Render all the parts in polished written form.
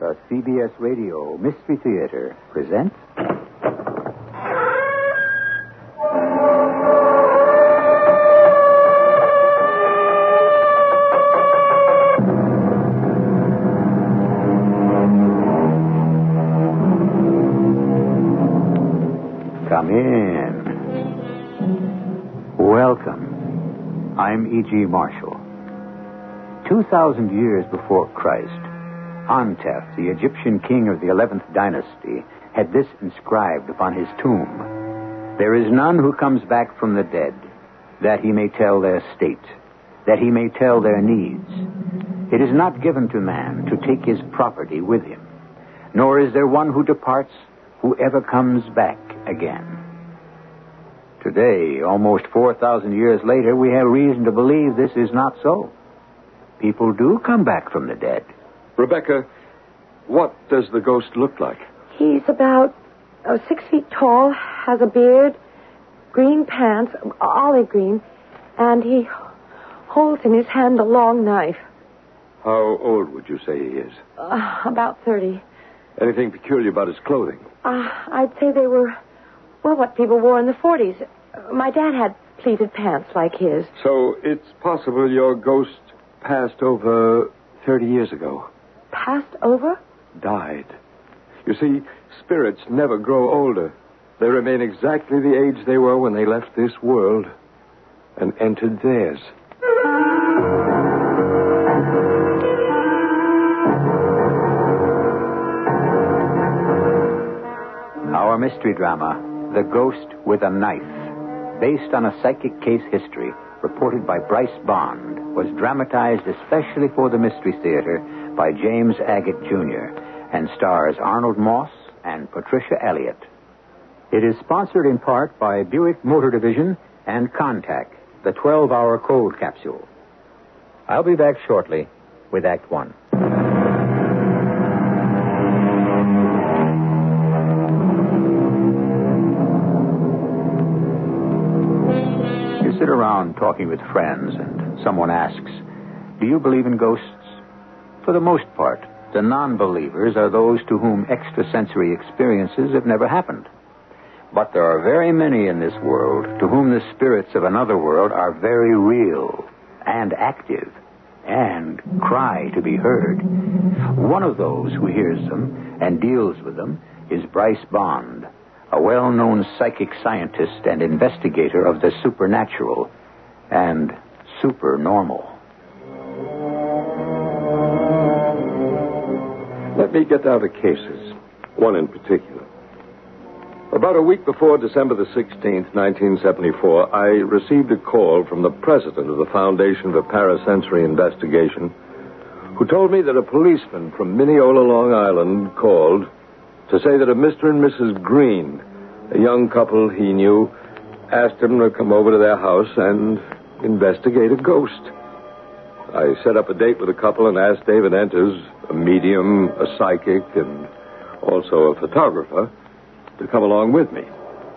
The CBS Radio Mystery Theater presents... Come in. Welcome. I'm E.G. Marshall. 2,000 years before Christ, Antef, the Egyptian king of the 11th dynasty, had this inscribed upon his tomb: "There is none who comes back from the dead, that he may tell their state, that he may tell their needs. It is not given to man to take his property with him, nor is there one who departs who ever comes back again." Today, almost 4,000 years later, we have reason to believe this is not so. People do come back from the dead. Rebecca, what does the ghost look like? He's about 6 feet tall, has a beard, green pants, olive green, and he holds in his hand a long knife. How old would you say he is? About 30. Anything peculiar about his clothing? I'd say they were, what people wore in the 40s. My dad had pleated pants like his. So it's possible your ghost passed over 30 years ago. Passed over? Died. You see, spirits never grow older. They remain exactly the age they were when they left this world and entered theirs. Our mystery drama, The Ghost with a Knife, based on a psychic case history reported by Bryce Bond, was dramatized especially for the Mystery Theater by James Agate Jr. and stars Arnold Moss and Patricia Elliott. It is sponsored in part by Buick Motor Division and Contact, the 12-hour cold capsule. I'll be back shortly with Act One. Sit around talking with friends and someone asks, "Do you believe in ghosts?" For the most part, the non-believers are those to whom extrasensory experiences have never happened. But there are very many in this world to whom the spirits of another world are very real and active and cry to be heard. One of those who hears them and deals with them is Bryce Bond, a well-known psychic scientist and investigator of the supernatural and supernormal. Let me get down to cases, one in particular. About a week before December the 16th, 1974, I received a call from the president of the Foundation for Parasensory Investigation, who told me that a policeman from Mineola, Long Island, called to say that a Mr. and Mrs. Green, a young couple he knew, asked him to come over to their house and investigate a ghost. I set up a date with the couple and asked David Enters, a medium, a psychic, and also a photographer, to come along with me.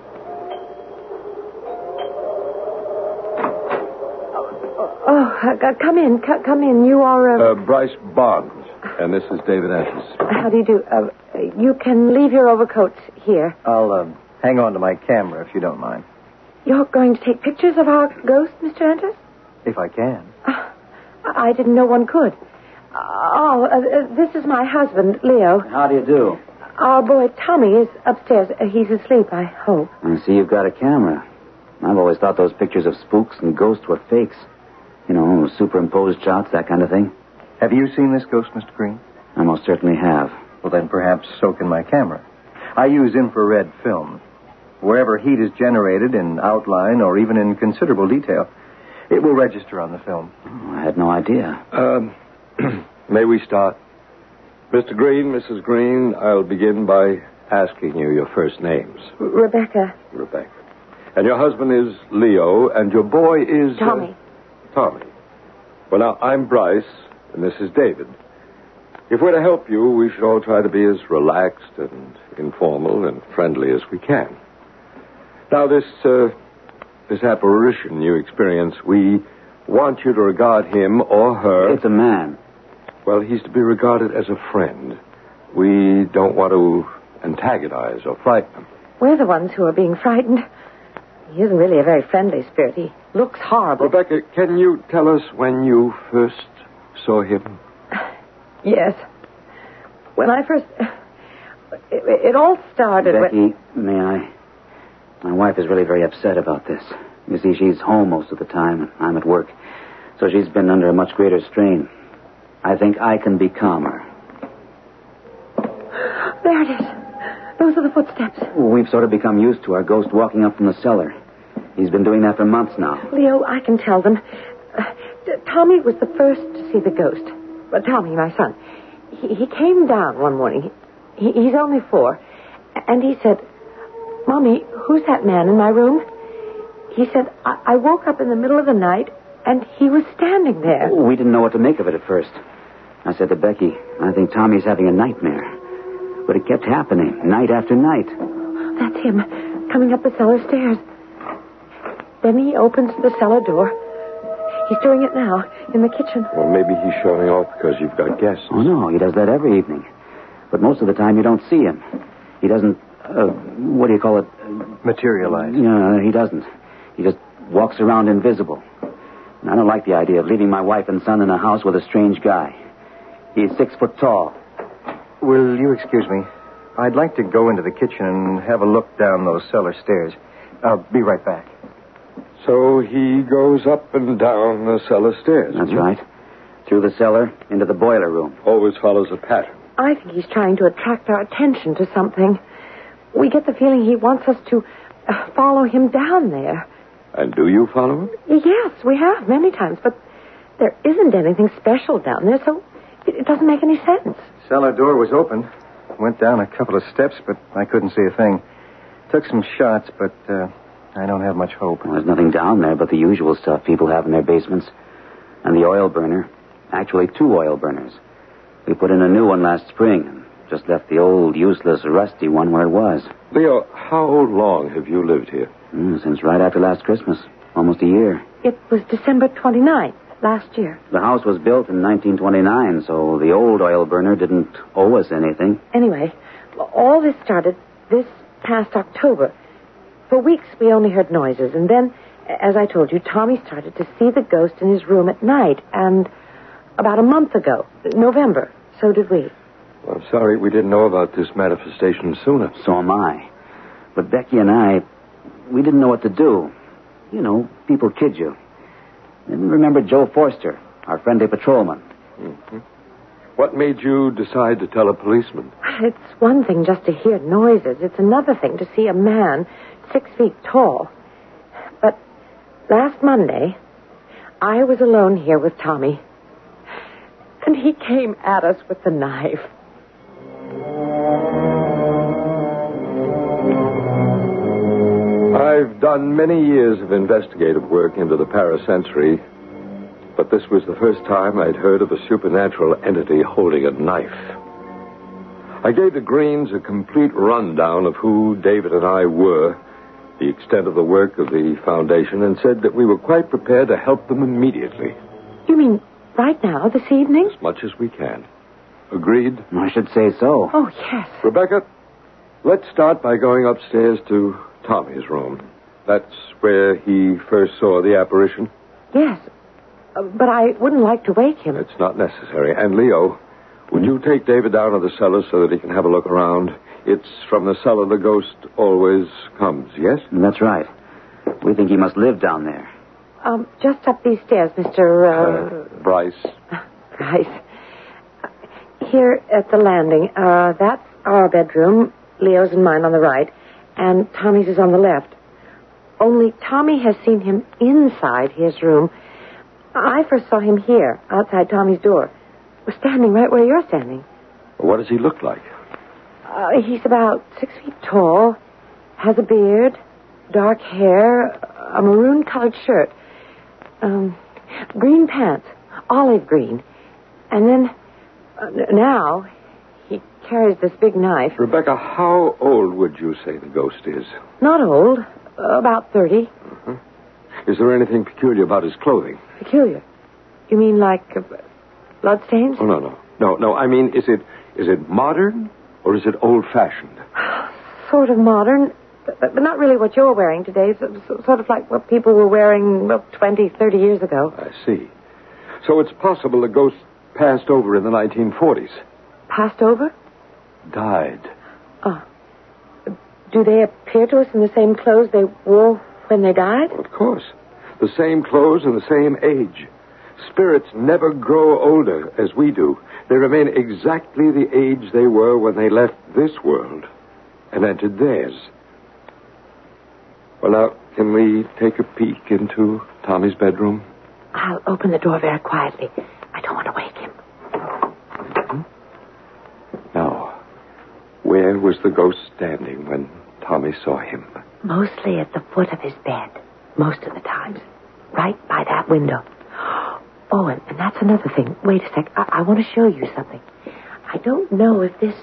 Come in. You are... Bryce Bond, and this is David Enters. How do you do? You can leave your overcoats here. I'll hang on to my camera, if you don't mind. You're going to take pictures of our ghost, Mr. Enters? If I can. I didn't know one could. This is my husband, Leo. How do you do? Our boy, Tommy, is upstairs. He's asleep, I hope. I see you've got a camera. I've always thought those pictures of spooks and ghosts were fakes. You know, superimposed shots, that kind of thing. Have you seen this ghost, Mr. Green? I most certainly have. Well, then perhaps so can my camera. I use infrared film. Wherever heat is generated in outline or even in considerable detail, it will register on the film. Oh, I had no idea. May we start? Mr. Green, Mrs. Green, I'll begin by asking you your first names. Rebecca. Rebecca. And your husband is Leo, and your boy is... Tommy. Tommy. Well, now, I'm Bryce, and this is David. If we're to help you, we should all try to be as relaxed and informal and friendly as we can. Now, this apparition you experience, we want you to regard him or her... It's a man. Well, he's to be regarded as a friend. We don't want to antagonize or frighten him. We're the ones who are being frightened. He isn't really a very friendly spirit. He looks horrible. Rebecca, can you tell us when you first saw him? Yes. When I first... It all started Becky, may I? My wife is really very upset about this. You see, she's home most of the time, and I'm at work. So she's been under a much greater strain. I think I can be calmer. There it is. Those are the footsteps. We've sort of become used to our ghost walking up from the cellar. He's been doing that for months now. Leo, I can tell them. Tommy was the first to see the ghost. Tommy, my son. He came down one morning. He's only 4. And he said, Mommy, who's that man in my room? He said, I woke up in the middle of the night, and he was standing there. We didn't know what to make of it at first. I said to Becky, I think Tommy's having a nightmare. But it kept happening, night after night. That's him, coming up the cellar stairs. Then he opens the cellar door. He's doing it now, in the kitchen. Well, maybe he's showing off because you've got guests. Oh, no, he does that every evening. But most of the time you don't see him. He doesn't, what do you call it? Materialize. Yeah, he doesn't. He just walks around invisible. And I don't like the idea of leaving my wife and son in a house with a strange guy. He's 6 foot tall. Will you excuse me? I'd like to go into the kitchen and have a look down those cellar stairs. I'll be right back. So he goes up and down the cellar stairs. That's right. Through the cellar, into the boiler room. Always follows a pattern. I think he's trying to attract our attention to something. We get the feeling he wants us to follow him down there. And do you follow him? Yes, we have, many times. But there isn't anything special down there, so it doesn't make any sense. Cellar door was open. Went down a couple of steps, but I couldn't see a thing. Took some shots, but I don't have much hope. Well, there's nothing down there but the usual stuff people have in their basements. And the oil burner. Actually, 2 oil burners. We put in a new one last spring and just left the old, useless, rusty one where it was. Leo, how long have you lived here? Since right after last Christmas. Almost a year. It was December 29th, last year. The house was built in 1929, so the old oil burner didn't owe us anything. Anyway, all this started this past October. For weeks, we only heard noises. And then, as I told you, Tommy started to see the ghost in his room at night. And about a month ago, November, so did we. Well, I'm sorry we didn't know about this manifestation sooner. So am I. But Becky and I, we didn't know what to do. You know, people kid you. And remember Joe Forster, our friendly patrolman. Mm-hmm. What made you decide to tell a policeman? It's one thing just to hear noises. It's another thing to see a man 6 feet tall. But last Monday, I was alone here with Tommy. And he came at us with the knife. I've done many years of investigative work into the parasensory, but this was the first time I'd heard of a supernatural entity holding a knife. I gave the Greens a complete rundown of who David and I were, the extent of the work of the foundation, and said that we were quite prepared to help them immediately. You mean right now, this evening? As much as we can. Agreed? I should say so. Oh, yes. Rebecca, let's start by going upstairs to Tommy's room. That's where he first saw the apparition? Yes. But I wouldn't like to wake him. It's not necessary. And Leo, would you take David down to the cellar so that he can have a look around? It's from the cellar the ghost always comes, yes? That's right. We think he must live down there. Just up these stairs, Mr. Bryce. Bryce. Here at the landing. That's our bedroom. Leo's and mine on the right. And Tommy's is on the left. Only Tommy has seen him inside his room. I first saw him here, outside Tommy's door. Was standing right where you're standing. What does he look like? He's about 6 feet tall, has a beard, dark hair, a maroon-colored shirt, green pants, olive green. And then, now, he carries this big knife. Rebecca, how old would you say the ghost is? Not old, about 30. Mm-hmm. Is there anything peculiar about his clothing? Peculiar? You mean like bloodstains? Oh, no. I mean, is Is it modern or is it old-fashioned? Sort of modern, but not really what you're wearing today. Sort of like what people were wearing 20, 30 years ago. I see. So it's possible the ghost passed over in the 1940s. Passed over? Died. Oh. Do they appear to us in the same clothes they wore when they died? Well, of course. The same clothes and the same age. Spirits never grow older as we do. They remain exactly the age they were when they left this world and entered theirs. Well, now, can we take a peek into Tommy's bedroom? I'll open the door very quietly. I don't want to wake him. Now, where was the ghost standing when Tommy saw him? Mostly at the foot of his bed. Most of the times. Right by that window. Oh, and that's another thing. Wait a sec. I want to show you something. I don't know if this...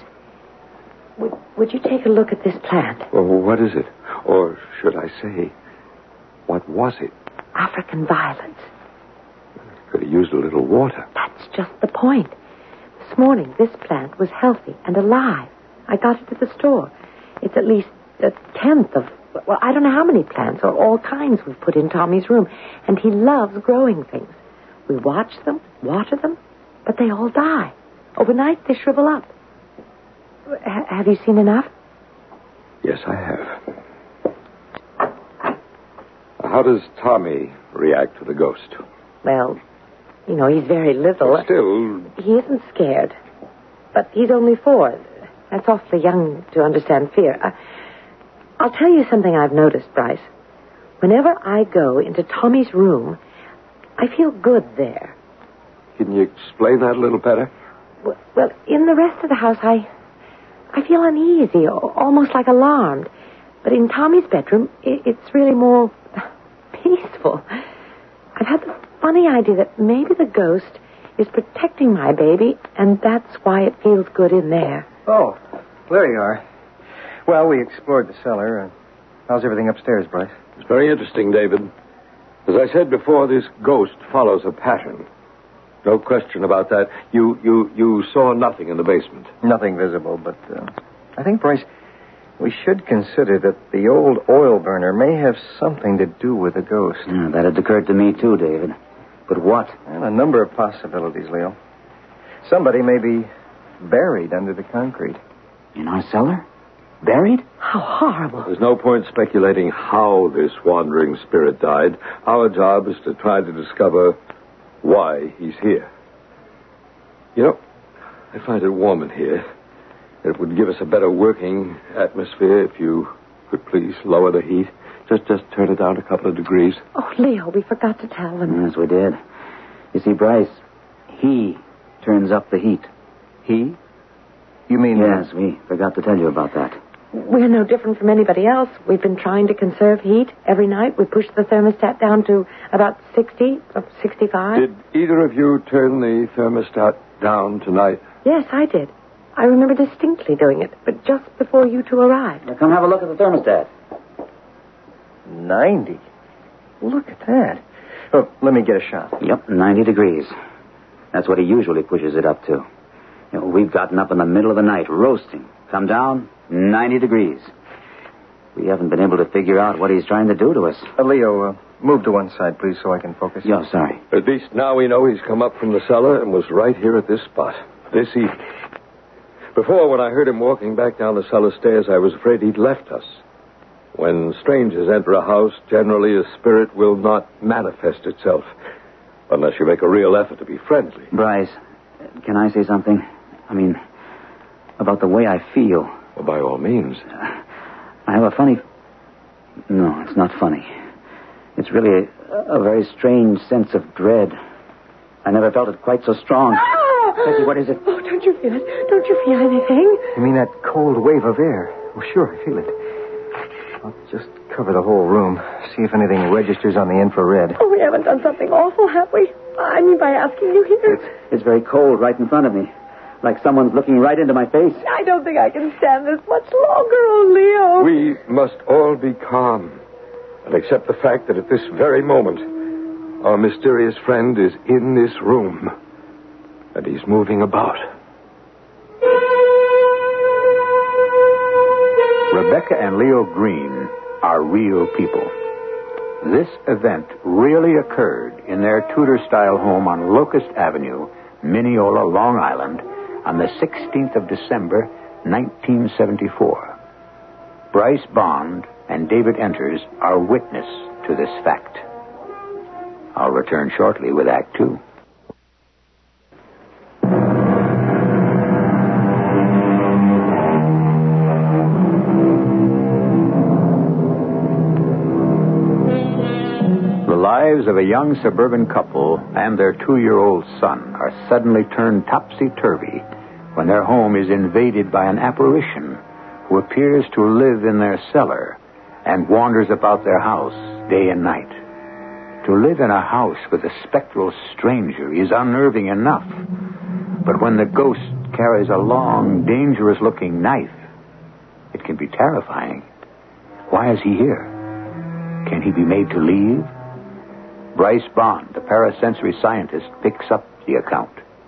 Would you take a look at this plant? Well, what is it? Or should I say, what was it? African violets. Could have used a little water. That's just the point. This morning, this plant was healthy and alive. I got it at the store. It's at least a tenth of... Well, I don't know how many plants or all kinds we've put in Tommy's room. And he loves growing things. We watch them, water them, but they all die. Overnight, they shrivel up. Have you seen enough? Yes, I have. How does Tommy react to the ghost? Well, you know, he's very little. But still... He isn't scared. But he's only 4. That's awfully young to understand fear. I'll tell you something I've noticed, Bryce. Whenever I go into Tommy's room, I feel good there. Can you explain that a little better? Well, in the rest of the house, I feel uneasy, almost like alarmed. But in Tommy's bedroom, it's really more peaceful. I've had the funny idea that maybe the ghost is protecting my baby, and that's why it feels good in there. Oh, there you are. Well, we explored the cellar. How's everything upstairs, Bryce? It's very interesting, David. As I said before, this ghost follows a pattern. No question about that. You saw nothing in the basement. Nothing visible, but I think, Bryce, we should consider that the old oil burner may have something to do with the ghost. Yeah, that had occurred to me, too, David. But what? Well, a number of possibilities, Leo. Somebody may be buried under the concrete. In our cellar? Buried? How horrible. There's no point speculating how this wandering spirit died. Our job is to try to discover why he's here. You know, I find it warm in here. It would give us a better working atmosphere if you could please lower the heat. Just turn it down a couple of degrees. Oh, Leo, we forgot to tell them. Yes, we did. You see, Bryce, he turns up the heat. He? You mean... Yes, we forgot to tell you about that. We're no different from anybody else. We've been trying to conserve heat every night. We push the thermostat down to about 60, 65. Did either of you turn the thermostat down tonight? Yes, I did. I remember distinctly doing it, but just before you two arrived. Now, come have a look at the thermostat. 90. Look at that. Oh, let me get a shot. Yep, 90 degrees. That's what he usually pushes it up to. You know, we've gotten up in the middle of the night, roasting. Come down, 90 degrees. We haven't been able to figure out what he's trying to do to us. Leo, move to one side, please, so I can focus. Yeah, sorry. At least now we know he's come up from the cellar and was right here at this spot, this evening. Before, when I heard him walking back down the cellar stairs, I was afraid he'd left us. When strangers enter a house, generally a spirit will not manifest itself, unless you make a real effort to be friendly. Bryce, can I say something? I mean, about the way I feel. Well, by all means. I have a funny... No, it's not funny. It's really a very strange sense of dread. I never felt it quite so strong. Becky, what is it? Oh, don't you feel it? Don't you feel anything? You mean that cold wave of air? Oh, sure, I feel it. I'll just cover the whole room, see if anything registers on the infrared. Oh, we haven't done something awful, have we? I mean, by asking you here. It's very cold right in front of me. Like someone's looking right into my face. I don't think I can stand this much longer, oh, Leo. We must all be calm and accept the fact that at this very moment, our mysterious friend is in this room, and he's moving about. Rebecca and Leo Green are real people. This event really occurred in their Tudor-style home on Locust Avenue, Mineola, Long Island, on the 16th of December, 1974. Bryce Bond and David Enters are witness to this fact. I'll return shortly with Act Two. The lives of a young suburban couple and their 2-year-old son are suddenly turned topsy-turvy when their home is invaded by an apparition who appears to live in their cellar and wanders about their house day and night. To live in a house with a spectral stranger is unnerving enough, but when the ghost carries a long, dangerous-looking knife, it can be terrifying. Why is he here? Can he be made to leave? Bryce Bond, the parasensory scientist, picks up the account.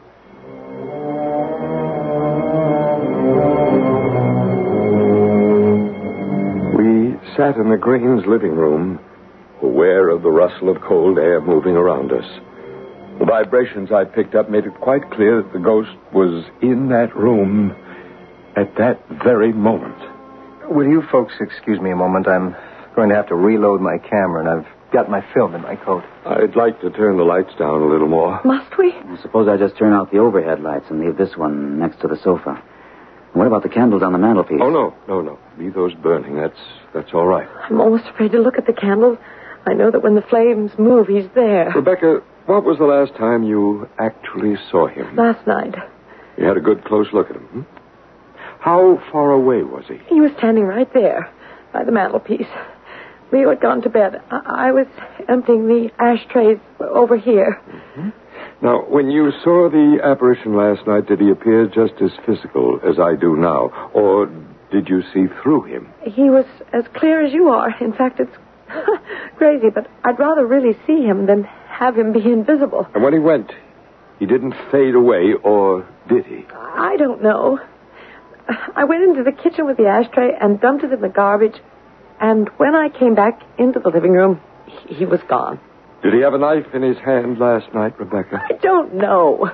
We sat in the Greens' living room, aware of the rustle of cold air moving around us. The vibrations I picked up made it quite clear that the ghost was in that room at that very moment. Will you folks excuse me a moment? I'm going to have to reload my camera, and I've got my film in my coat. I'd like to turn the lights down a little more. Must we? Suppose I just turn out the overhead lights and leave this one next to the sofa. What about the candles on the mantelpiece? Oh, no. Leave those burning. That's all right. I'm almost afraid to look at the candles. I know that when the flames move, he's there. Rebecca, what was the last time you actually saw him? Last night. You had a good close look at him, hmm? How far away was he? He was standing right there by the mantelpiece. Leo had gone to bed. I was emptying the ashtrays over here. Mm-hmm. Now, when you saw the apparition last night, did he appear just as physical as I do now? Or did you see through him? He was as clear as you are. In fact, it's crazy, but I'd rather really see him than have him be invisible. And when he went, he didn't fade away, or did he? I don't know. I went into the kitchen with the ashtray and dumped it in the garbage, and when I came back into the living room, he was gone. Did he have a knife in his hand last night, Rebecca? I don't know.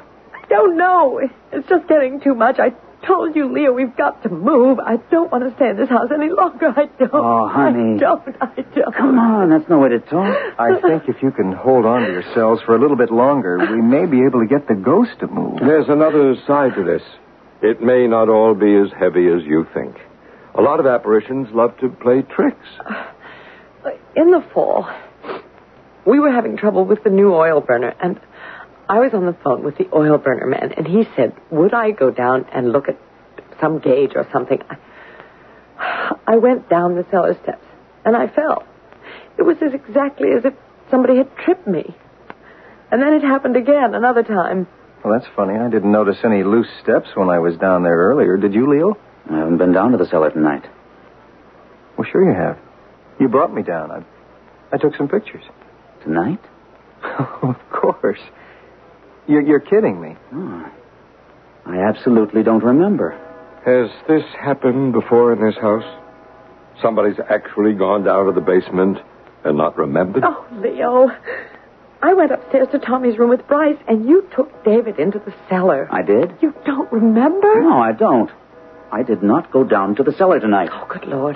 It's just getting too much. I told you, Leo, we've got to move. I don't want to stay in this house any longer. I don't. Oh, honey. I don't. Come on, that's no way to talk. I think if you can hold on to yourselves for a little bit longer, we may be able to get the ghost to move. There's another side to this. It may not all be as heavy as you think. A lot of apparitions love to play tricks. In the fall, we were having trouble with the new oil burner, and I was on the phone with the oil burner man, and he said, would I go down and look at some gauge or something? I went down the cellar steps, and I fell. It was exactly as if somebody had tripped me. And then it happened again, another time. Well, that's funny. I didn't notice any loose steps when I was down there earlier. Did you, Leo? I haven't been down to the cellar tonight. Well, sure you have. You brought me down. I took some pictures. Tonight? Of course. You're kidding me. Oh, I absolutely don't remember. Has this happened before in this house? Somebody's actually gone down to the basement and not remembered? Oh, Leo. I went upstairs to Tommy's room with Bryce, and you took David into the cellar. I did? You don't remember? No, I don't. I did not go down to the cellar tonight. Oh, good Lord.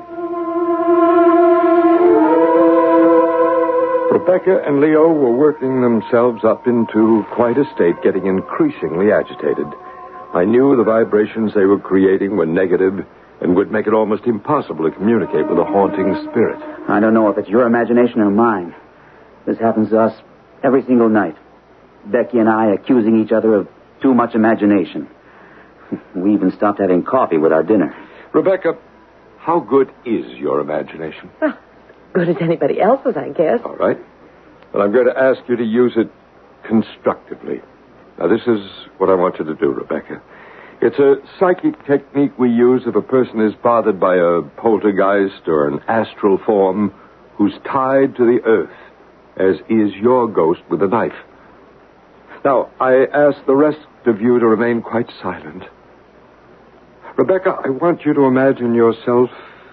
Rebecca and Leo were working themselves up into quite a state, getting increasingly agitated. I knew the vibrations they were creating were negative and would make it almost impossible to communicate with a haunting spirit. I don't know if it's your imagination or mine. This happens to us every single night. Becky and I accusing each other of too much imagination. We even stopped having coffee with our dinner. Rebecca, how good is your imagination? Well, good as anybody else's, I guess. All right. Well, I'm going to ask you to use it constructively. Now, this is what I want you to do, Rebecca. It's a psychic technique we use if a person is bothered by a poltergeist or an astral form who's tied to the earth, as is your ghost with a knife. Now, I ask the rest of you to remain quite silent. Rebecca, I want you to imagine yourself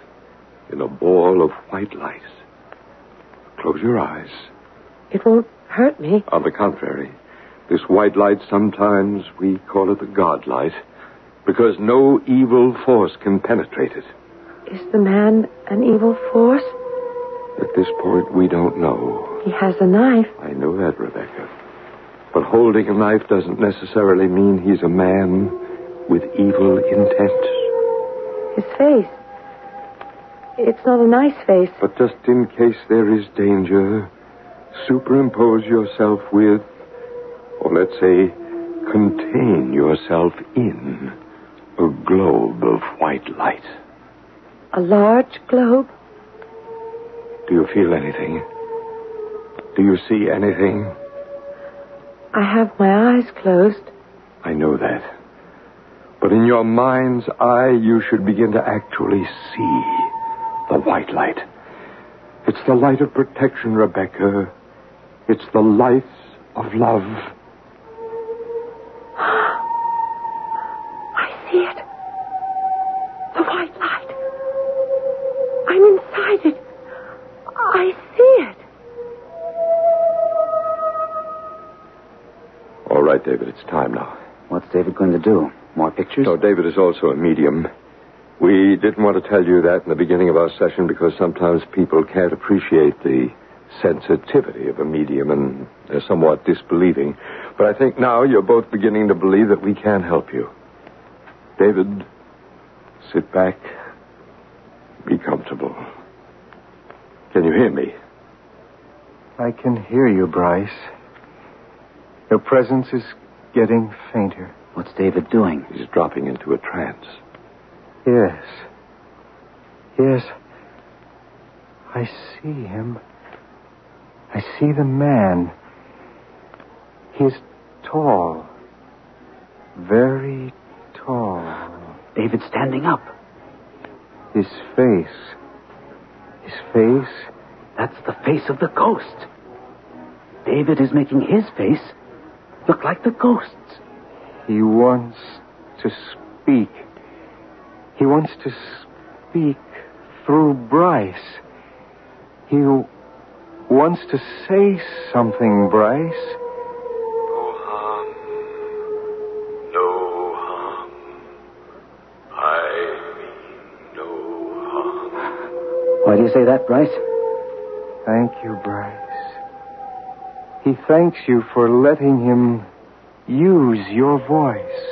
in a ball of white light. Close your eyes. It won't hurt me. On the contrary, this white light, sometimes we call it the God light, because no evil force can penetrate it. Is the man an evil force? At this point, we don't know. He has a knife. I know that, Rebecca. But holding a knife doesn't necessarily mean he's a man with evil intent. His face. It's not a nice face. But just in case there is danger, superimpose yourself with, or let's say, contain yourself in a globe of white light. A large globe? Do you feel anything? Do you see anything? I have my eyes closed. I know that. But in your mind's eye, you should begin to actually see the white light. It's the light of protection, Rebecca. It's the light of love. I see it. The white light. I'm inside it. I see it. All right, David, it's time now. What's David going to do? More pictures? No, David is also a medium. We didn't want to tell you that in the beginning of our session because sometimes people can't appreciate the sensitivity of a medium and they're somewhat disbelieving. But I think now you're both beginning to believe that we can help you. David, sit back. Be comfortable. Can you hear me? I can hear you, Bryce. Your presence is getting fainter. What's David doing? He's dropping into a trance. Yes. Yes. I see him. I see the man. He's tall. Very tall. David's standing up. His face. His face. That's the face of the ghost. David is making his face look like the ghost's. He wants to speak. He wants to speak through Bryce. He wants to say something, Bryce. No harm. No harm. I mean no harm. Why do you say that, Bryce? Thank you, Bryce. He thanks you for letting him use your voice.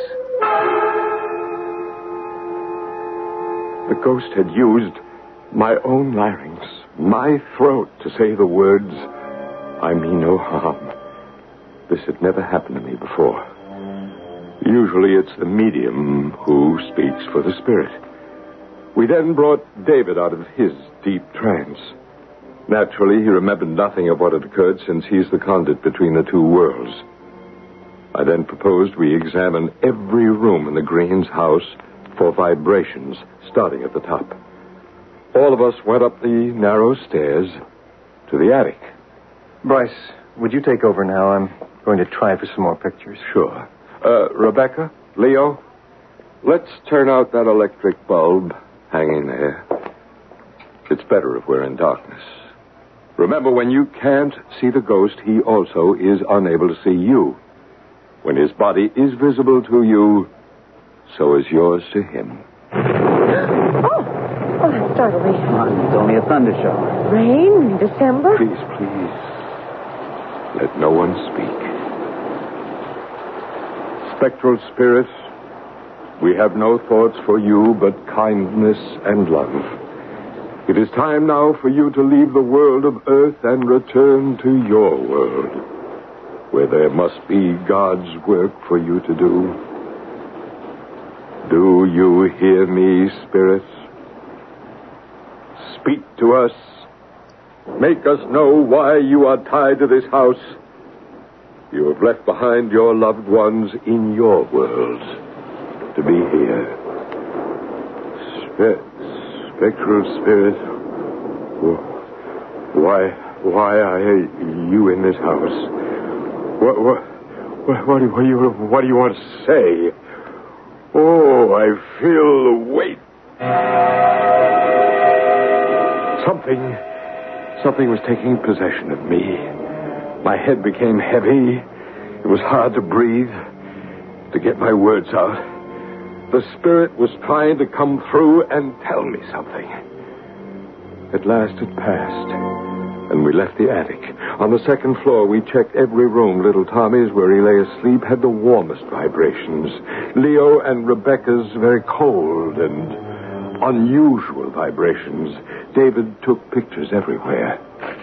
The ghost had used my own larynx, my throat, to say the words, I mean no harm. This had never happened to me before. Usually it's the medium who speaks for the spirit. We then brought David out of his deep trance. Naturally, he remembered nothing of what had occurred since he's the conduit between the two worlds. I then proposed we examine every room in the Greens' house for vibrations, starting at the top. All of us went up the narrow stairs to the attic. Bryce, would you take over now? I'm going to try for some more pictures. Sure. Rebecca, Leo, let's turn out that electric bulb hanging there. It's better if we're in darkness. Remember, when you can't see the ghost, he also is unable to see you. When his body is visible to you, so is yours to him. Oh, that startled me. It's only a thunder shower. Rain in December? Please, please. Let no one speak. Spectral spirit, we have no thoughts for you but kindness and love. It is time now for you to leave the world of earth and return to your world, where there must be God's work for you to do. Do you hear me, spirits? Speak to us. Make us know why you are tied to this house. You have left behind your loved ones in your world to be here. Spectral spirit, why are you in this house? What do you want to say? Oh, I feel the weight. Something was taking possession of me. My head became heavy. It was hard to breathe, to get my words out. The spirit was trying to come through and tell me something. At last it passed, and we left the attic. On the second floor, we checked every room. Little Tommy's, where he lay asleep, had the warmest vibrations. Leo and Rebecca's very cold and unusual vibrations. David took pictures everywhere.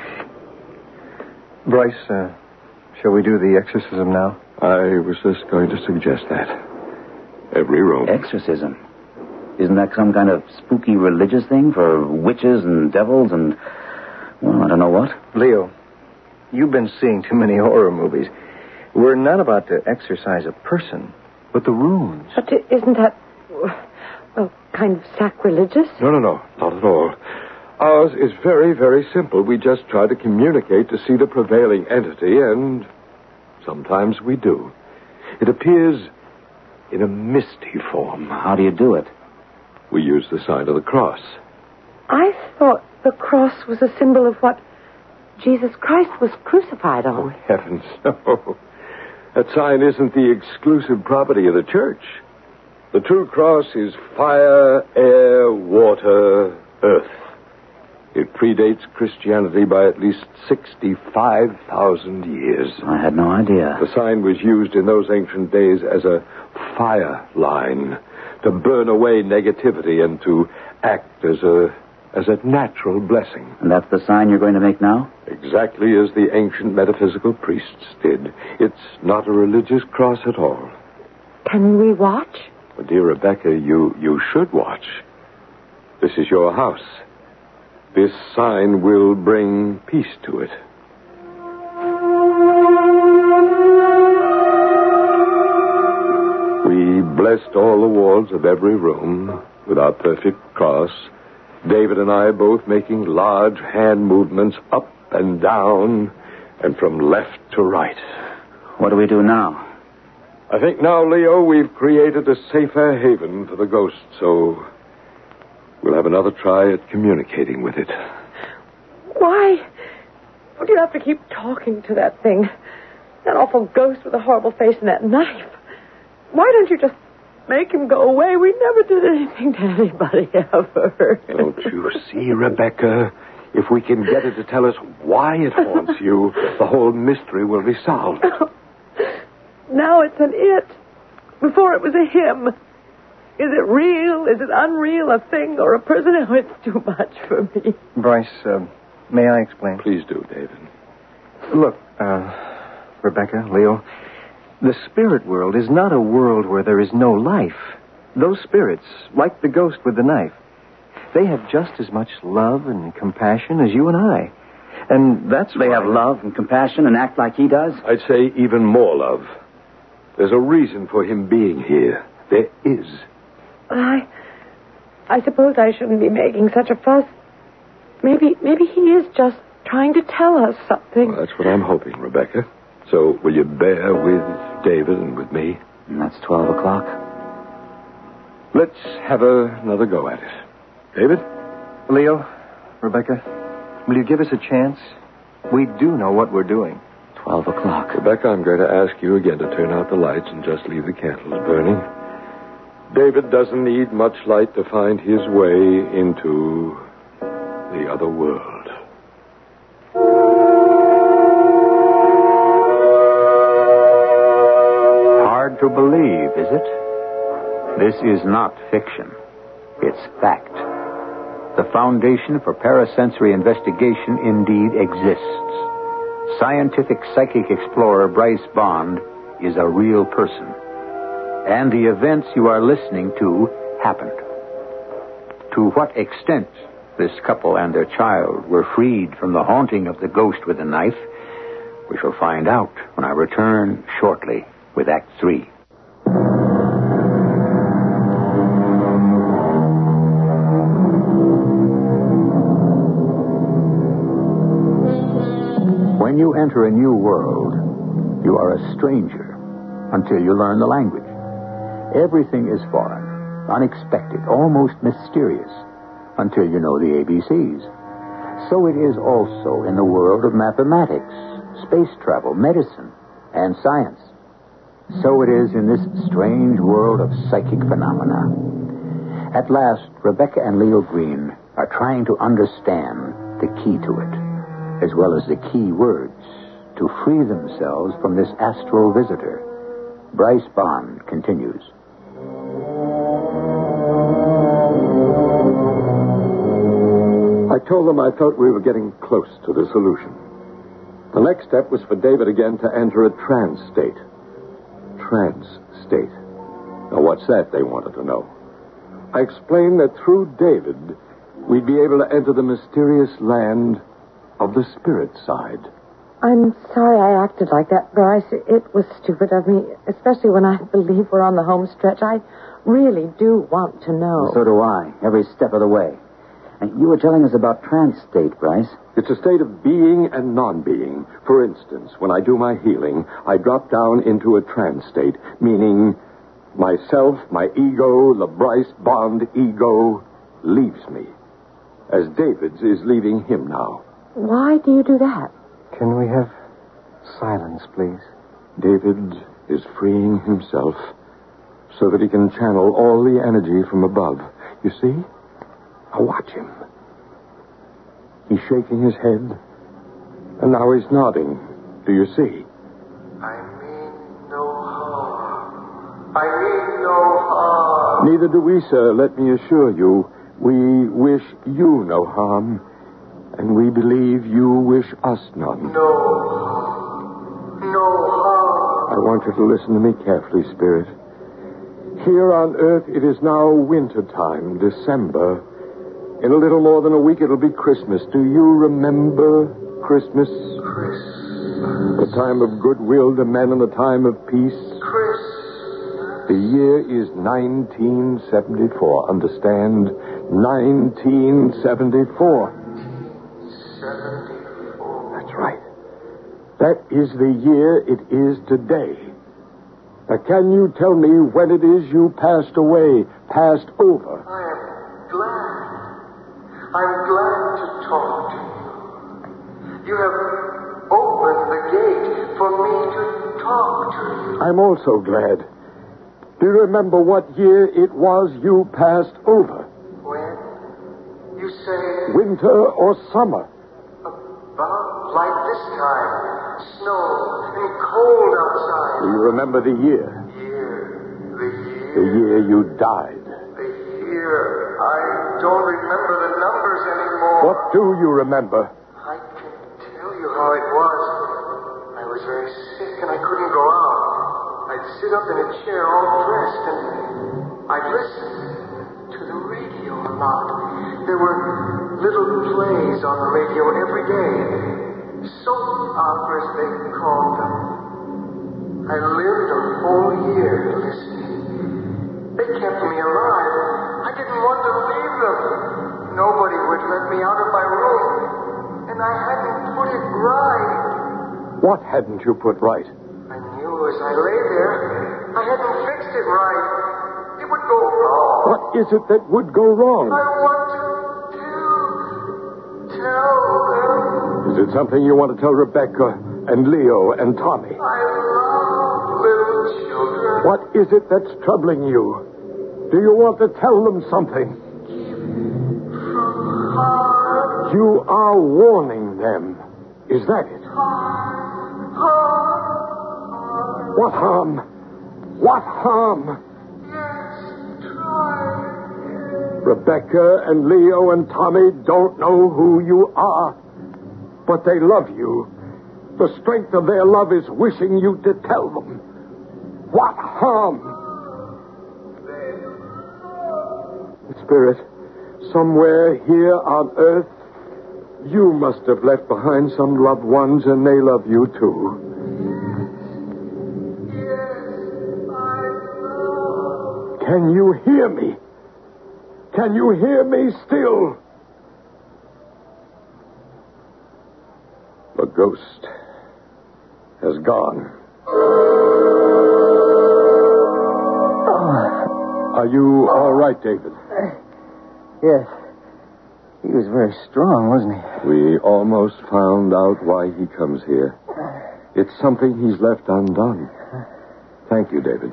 Bryce, shall we do the exorcism now? I was just going to suggest that. Every room. Exorcism? Isn't that some kind of spooky religious thing for witches and devils and, well, I don't know what? Leo, you've been seeing too many horror movies. We're not about to exorcise a person, but the rooms. But isn't that, well, kind of sacrilegious? No, not at all. Ours is very, very simple. We just try to communicate to see the prevailing entity, and sometimes we do. It appears in a misty form. How do you do it? We use the sign of the cross. I thought the cross was a symbol of what Jesus Christ was crucified on. Oh, heavens, no. That sign isn't the exclusive property of the church. The true cross is fire, air, water, earth. It predates Christianity by at least 65,000 years. I had no idea. The sign was used in those ancient days as a fire line to burn away negativity and to act as a natural blessing. And that's the sign you're going to make now? Exactly as the ancient metaphysical priests did. It's not a religious cross at all. Can we watch? Well, dear Rebecca, you should watch. This is your house. This sign will bring peace to it. We blessed all the walls of every room with our perfect cross. David and I both making large hand movements up and down and from left to right. What do we do now? I think now, Leo, we've created a safer haven for the ghost, so we'll have another try at communicating with it. Why do you have to keep talking to that thing? That awful ghost with a horrible face and that knife. Why don't you just make him go away? We never did anything to anybody ever. Don't you see, Rebecca? If we can get it to tell us why it haunts you, the whole mystery will be solved. Now it's an it. Before it was a him. Is it real? Is it unreal? A thing or a person? Oh, it's too much for me. Bryce, may I explain? Please do, David. Look, Rebecca, Leo, the spirit world is not a world where there is no life. Those spirits, like the ghost with the knife, they have just as much love and compassion as you and I. And that's They have love and compassion and act like he does? I'd say even more love. There's a reason for him being here. There is. I suppose I shouldn't be making such a fuss. Maybe he is just trying to tell us something. Well, that's what I'm hoping, Rebecca. So will you bear with David and with me? And that's 12 o'clock. Let's have another go at it. David? Leo, Rebecca, will you give us a chance? We do know what we're doing. 12 o'clock. Rebecca, I'm going to ask you again to turn out the lights and just leave the candles burning. David doesn't need much light to find his way into the other world. Hard to believe, is it? This is not fiction. It's fact. The foundation for parasensory investigation indeed exists. Scientific psychic explorer Bryce Bond is a real person. And the events you are listening to happened. To what extent this couple and their child were freed from the haunting of the ghost with a knife, we shall find out when I return shortly with Act 3. When you enter a new world, you are a stranger until you learn the language. Everything is foreign, unexpected, almost mysterious, until you know the ABCs. So it is also in the world of mathematics, space travel, medicine, and science. So it is in this strange world of psychic phenomena. At last, Rebecca and Leo Green are trying to understand the key to it, as well as the key words to free themselves from this astral visitor. Bryce Bond continues. I told them I felt we were getting close to the solution. The next step was for David again to enter a trance state. Trance state. Now, what's that, they wanted to know. I explained that through David, we'd be able to enter the mysterious land of the spirit side. I'm sorry I acted like that, Bryce. It was stupid of me, especially when I believe we're on the home stretch. I really do want to know. So do I, every step of the way. And you were telling us about trance state, Bryce. It's a state of being and non-being. For instance, when I do my healing, I drop down into a trance state, meaning myself, my ego, the Bryce Bond ego, leaves me, as David's is leaving him now. Why do you do that? Can we have silence, please? David is freeing himself so that he can channel all the energy from above. You see? Now watch him. He's shaking his head, and now he's nodding. Do you see? I mean no harm. I mean no harm. Neither do we, sir, let me assure you. We wish you no harm, and we believe you wish us none. No harm. No harm. I want you to listen to me carefully, Spirit. Here on Earth, it is now winter time, December. In a little more than a week, it'll be Christmas. Do you remember Christmas? Christmas. The time of goodwill to men and the time of peace. Christmas. The year is 1974. Understand? 1974. 74. That's right. That is the year it is today. Now, can you tell me when it is you passed away, passed over? I'm glad to talk to you. You have opened the gate for me to talk to you. I'm also glad. Do you remember what year it was you passed over? When? You say... Winter or summer? About like this time. Snow and cold outside. Do you remember the year? The year you died. I don't remember the numbers anymore. What do you remember? I can tell you how it was. I was very sick and I couldn't go out. I'd sit up in a chair all dressed and I'd listen to the radio a lot. There were little plays on the radio every day. Soap operas, they called them. I lived a whole year listening. They kept me alive. I didn't want to leave them. Nobody would let me out of my room. And I hadn't put it right. What hadn't you put right? I knew as I lay there, I hadn't fixed it right. It would go wrong. What is it that would go wrong? I want to tell them. Is it something you want to tell Rebecca and Leo and Tommy? I love little children. What is it that's troubling you? Do you want to tell them something? From harm. You are warning them. Is that it? Harm. What harm? What harm? Yes, try. Rebecca and Leo and Tommy don't know who you are, but they love you. The strength of their love is wishing you to tell them. What harm? Spirit, somewhere here on Earth, you must have left behind some loved ones, and they love you too. Yes, I know. Can you hear me? Can you hear me still? The ghost has gone. Are you all right, David? Yes. He was very strong, wasn't he? We almost found out why he comes here. It's something he's left undone. Thank you, David.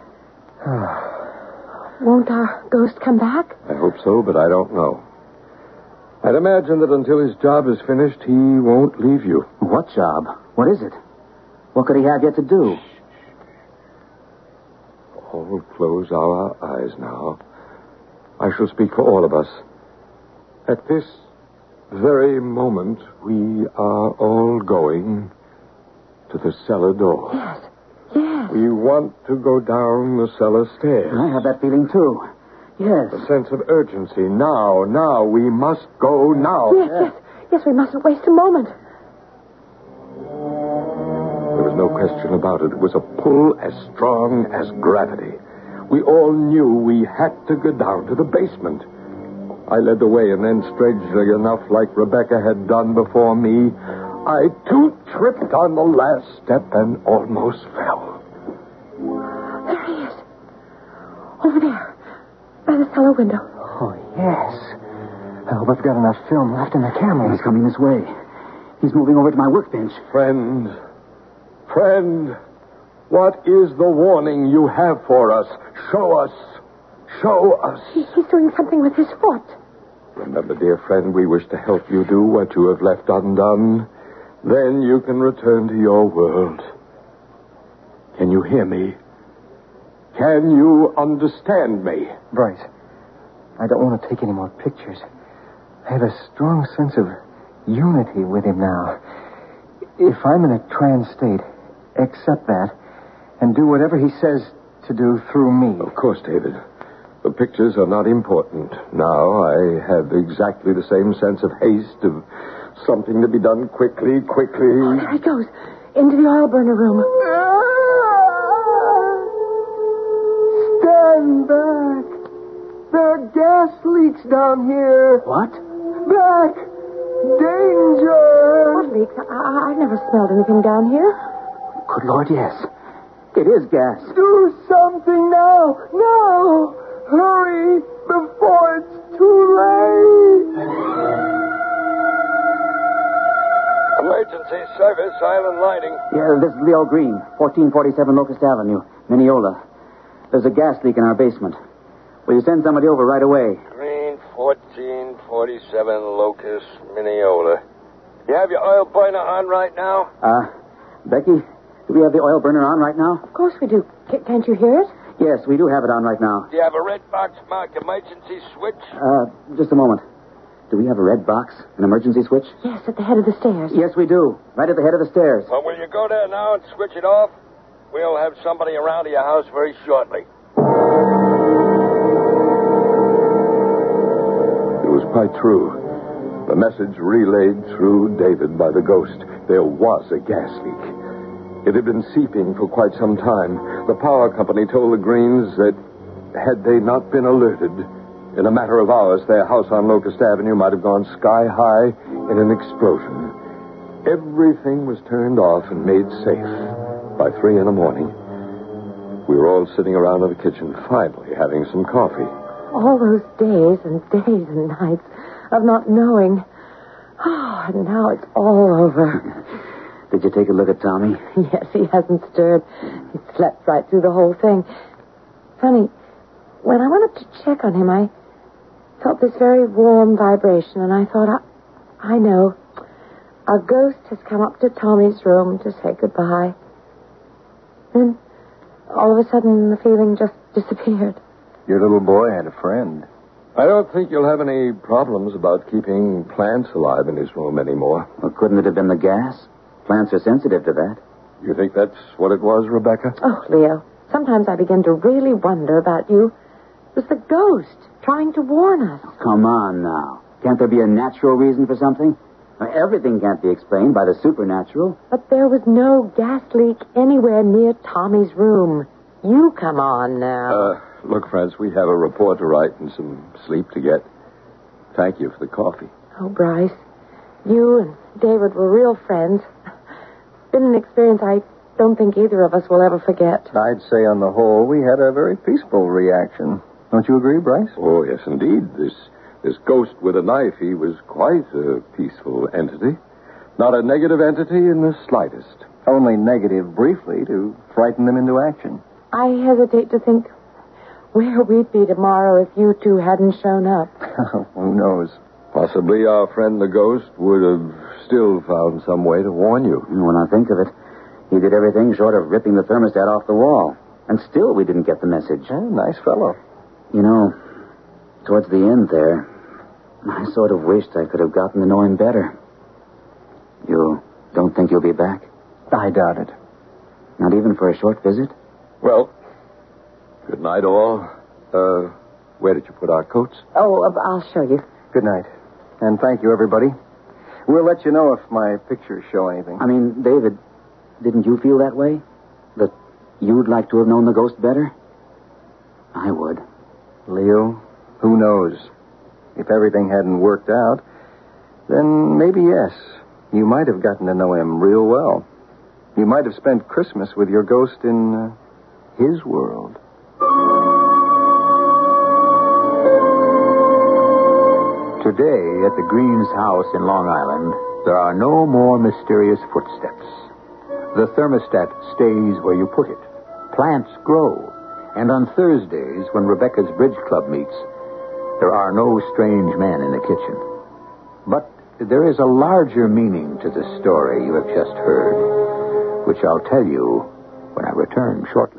Won't our ghost come back? I hope so, but I don't know. I'd imagine that until his job is finished, he won't leave you. What job? What is it? What could he have yet to do? All close our eyes now. I shall speak for all of us. At this very moment, we are all going to the cellar door. Yes. Yes. We want to go down the cellar stairs. I have that feeling, too. Yes. A sense of urgency. Now. We must go now. Yes, we mustn't waste a moment. There was no question about it. It was a pull as strong as gravity. We all knew we had to go down to the basement. I led the way, and then, strangely enough, like Rebecca had done before me, I, too, tripped on the last step and almost fell. There he is. Over there. By the cellar window. Oh, yes. I hope I've got enough film left in the camera. He's coming this way. He's moving over to my workbench. Friend, what is the warning you have for us? Show us. He's doing something with his foot. Remember, dear friend, we wish to help you do what you have left undone. Then you can return to your world. Can you hear me? Can you understand me? Bryce, I don't want to take any more pictures. I have a strong sense of unity with him now. If I'm in a trance state, accept that and do whatever he says to do through me. Of course, David. The pictures are not important. Now I have exactly the same sense of haste, of something to be done quickly. Oh, there he goes. Into the oil burner room. Stand back. There are gas leaks down here. What? Back. Danger. What leaks? I've never smelled anything down here. Good Lord, yes. It is gas. Do something now. Now. Hurry before it's too late. Emergency service, Island Lighting. Yeah, this is Leo Green, 1447 Locust Avenue, Mineola. There's a gas leak in our basement. Will you send somebody over right away? Green, 1447 Locust, Mineola. You have your oil burner on right now? Becky, do we have the oil burner on right now? Of course we do. Can't you hear it? Yes, we do have it on right now. Do you have a red box marked emergency switch? Just a moment. Do we have a red box, an emergency switch? Yes, at the head of the stairs. Yes, we do. Right at the head of the stairs. Well, will you go there now and switch it off? We'll have somebody around to your house very shortly. It was quite true. The message relayed through David by the ghost. There was a gas leak. It had been seeping for quite some time. The power company told the Greens that had they not been alerted, in a matter of hours, their house on Locust Avenue might have gone sky high in an explosion. Everything was turned off and made safe by 3 in the morning. We were all sitting around in the kitchen, finally having some coffee. All those days and nights of not knowing. Oh, and now it's all over. Did you take a look at Tommy? Yes, he hasn't stirred. He slept right through the whole thing. Funny, when I went up to check on him, I felt this very warm vibration, and I thought, I know. A ghost has come up to Tommy's room to say goodbye. Then, all of a sudden, the feeling just disappeared. Your little boy had a friend. I don't think you'll have any problems about keeping plants alive in his room anymore. Well, couldn't it have been the gas? Plants are sensitive to that. You think that's what it was, Rebecca? Oh, Leo, sometimes I begin to really wonder about you. It was the ghost trying to warn us. Oh, come on now. Can't there be a natural reason for something? Everything can't be explained by the supernatural. But there was no gas leak anywhere near Tommy's room. You come on now. Look, friends, we have a report to write and some sleep to get. Thank you for the coffee. Oh, Bryce, you and David were real friends. Been an experience I don't think either of us will ever forget. I'd say on the whole, we had a very peaceful reaction. Don't you agree, Bryce? Oh, yes, indeed. This This ghost with a knife, he was quite a peaceful entity. Not a negative entity in the slightest. Only negative briefly to frighten them into action. I hesitate to think where we'd be tomorrow if you two hadn't shown up. Who knows? Possibly our friend the ghost would have still found some way to warn you. When I think of it, he did everything short of ripping the thermostat off the wall. And still we didn't get the message. Nice fellow. You know, towards the end there, I sort of wished I could have gotten to know him better. You don't think he'll be back? I doubt it. Not even for a short visit? Well, good night, all. Where did you put our coats? Oh, I'll show you. Good night. And thank you, everybody. We'll let you know if my pictures show anything. I mean, David, didn't you feel that way? That you'd like to have known the ghost better? I would. Leo, who knows? If everything hadn't worked out, then maybe yes. You might have gotten to know him real well. You might have spent Christmas with your ghost in his world. Today, at the Greens' house in Long Island, there are no more mysterious footsteps. The thermostat stays where you put it. Plants grow. And on Thursdays, when Rebecca's Bridge Club meets, there are no strange men in the kitchen. But there is a larger meaning to the story you have just heard, which I'll tell you when I return shortly.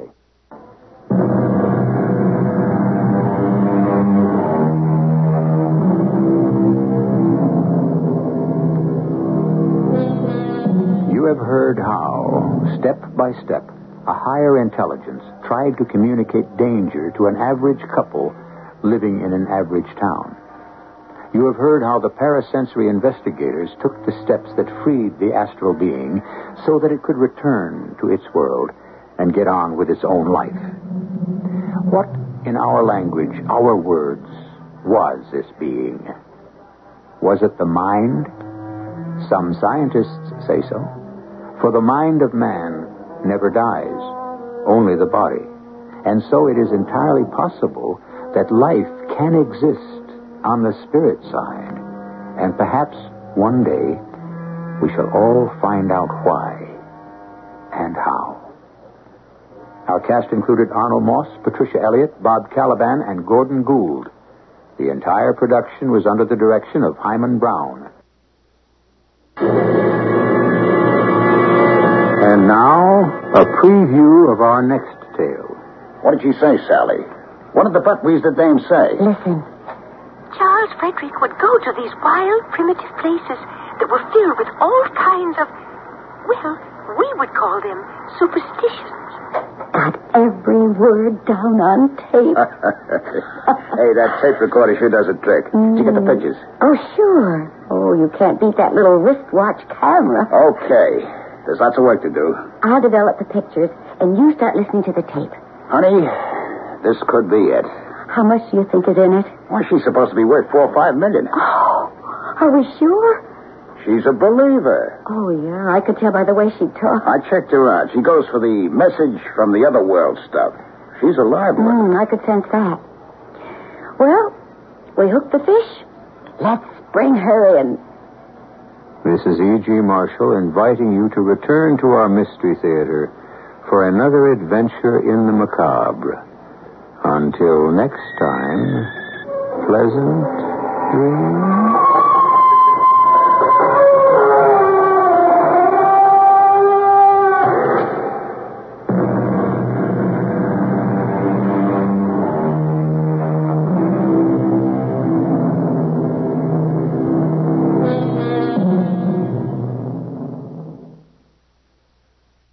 You have heard how, step by step, a higher intelligence tried to communicate danger to an average couple living in an average town. You have heard how the parasensory investigators took the steps that freed the astral being so that it could return to its world and get on with its own life. What, in our language, our words, was this being? Was it the mind? Some scientists say so. For the mind of man never dies, only the body. And so it is entirely possible that life can exist on the spirit side. And perhaps one day we shall all find out why and how. Our cast included Arnold Moss, Patricia Elliott, Bob Caliban, and Gordon Gould. The entire production was under the direction of Hyman Brown. And now, a preview of our next tale. What did she say, Sally? What did the Buckwheats dame say? Listen. Charles Frederick would go to these wild, primitive places that were filled with all kinds of, well, we would call them superstitions. Got every word down on tape. Hey, that tape recorder sure does a trick. Did you get the pictures? Oh, sure. Oh, you can't beat that little wristwatch camera. Okay. There's lots of work to do. I'll develop the pictures, and you start listening to the tape. Honey, this could be it. How much do you think is in it? Well, she's supposed to be worth $4 or $5 million. Oh, are we sure? She's a believer. Oh, yeah, I could tell by the way she talks. I checked her out. She goes for the message from the other world stuff. She's a live one. I could sense that. Well, we hooked the fish. Let's bring her in. This is E.G. Marshall inviting you to return to our Mystery Theater for another adventure in the macabre. Until next time, pleasant dreams.